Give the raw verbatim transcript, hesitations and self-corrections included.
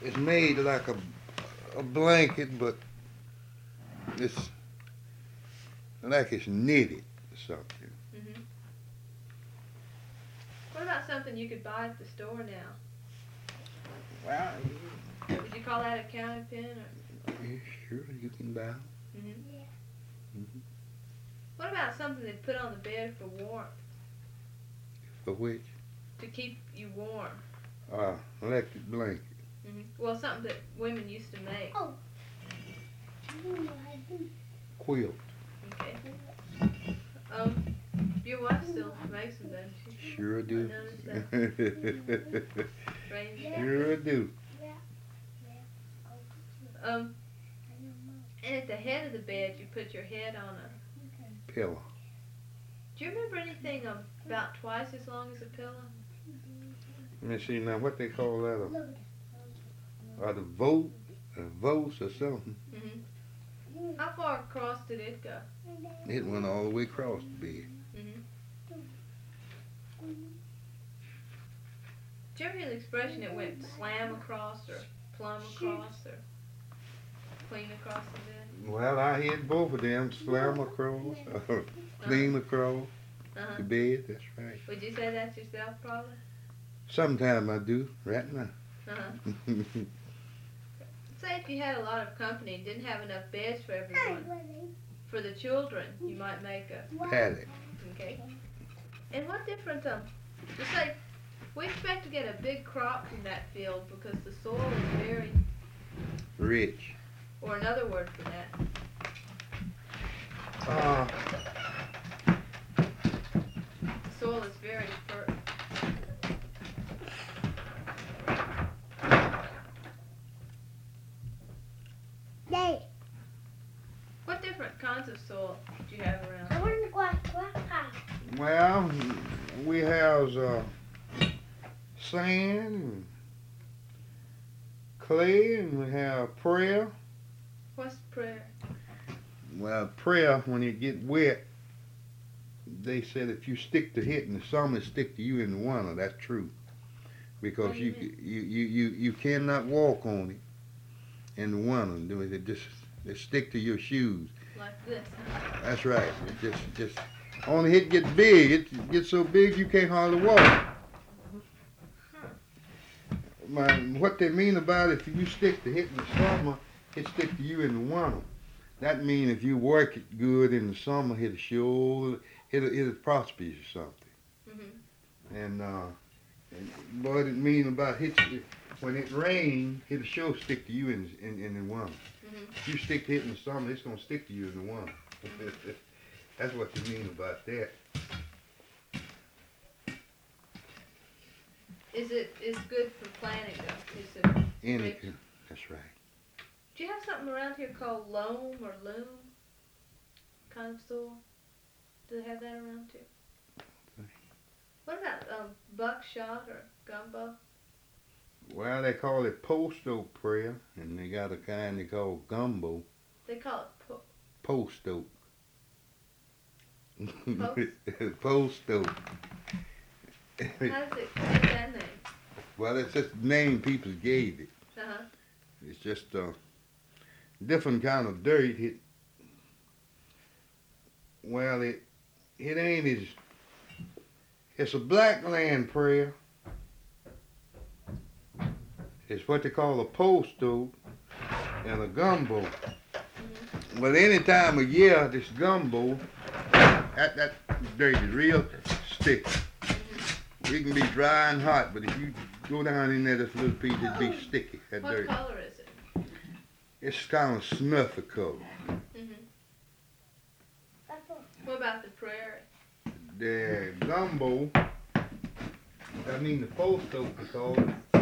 it's made like a, a blanket, but it's like it's knitted or something. Mm-hmm. What about something you could buy at the store now? Well, Would you call that a counting pin? Or? yeah, sure, you can buy them. Mm-hmm. Mm-hmm. What about something they put on the bed for warmth? For which? To keep you warm. Uh, electric blanket. Mm-hmm. Well, something that women used to make. Oh. Quilt. Okay. Um, your wife still makes them, doesn't she? Sure do. I noticed that. Range. Sure do. Um, and at the head of the bed, you put your head on a Pillow. Do you remember anything about twice as long as a pillow? Let me see now, what they call that? A, a the vote, a vote or something. Mm-hmm. How far across did it go? It went all the way across the bed. Mm-hmm. Did you ever hear the expression it went slam across or plumb across or clean across the bed? Well, I hit both of them, slam across, uh, clean across Uh-huh. the bed, that's right. Would you say that yourself, probably? Sometimes I do, right now. Uh-huh. Say if you had a lot of company and didn't have enough beds for everyone, for the children, you might make a... Paddock. Okay. And what different, um, just say, we expect to get a big crop from that field because the soil is very... Rich. Or another word for that. Uh, The soil is very fertile. Đây. What different kinds of soil do you have I around? want to go out. well, we have uh, sand and clay, and we have prayer. What's prayer? Well, prayer, when it get wet, they said if you stick to it in the summer, it stick to you in the winter. That's true. Because What do you you, mean? you, you, you, you cannot walk on it in the winter. Do it. It just it stick to your shoes. Like this. That's right. It just just only it gets big. It gets so big you can't hardly walk. My, what they mean about it, if you stick to it in the summer, it stick to you in the winter. That mean if you work it good in the summer, it'll sure it'll it'll prosper you or something. Mm-hmm. And uh, and what it mean about it, when it rain, it'll sure stick to you in in, in the winter. Mm-hmm. If you stick to it in the summer, it's gonna stick to you in the winter. That's what you mean about that. Is it is good for planting though? Is it Any, rich? that's right. Do you have something around here called loam or loam kind of soil? Do they have that around too? Okay. What about um, buckshot or gumbo? Well, they call it post oak prayer, and they got a kind they call gumbo. They call it po- Post oak. Post? Post oak. How does it get that name? Well, it's just the name people gave it. Uh-huh. It's just a uh, different kind of dirt. It, well, it it ain't as, it's a black land prayer. It's what they call a post oak and a gumbo. Mm-hmm. Well, any time of year, this gumbo, that, that dirt is real sticky. Mm-hmm. It can be dry and hot, but if you go down in there, this little piece, it'd be sticky, that What dirt. color is it? It's kind of snuffy color. Mm-hmm. What about the prairie? The gumbo, I mean the post oak, we call it,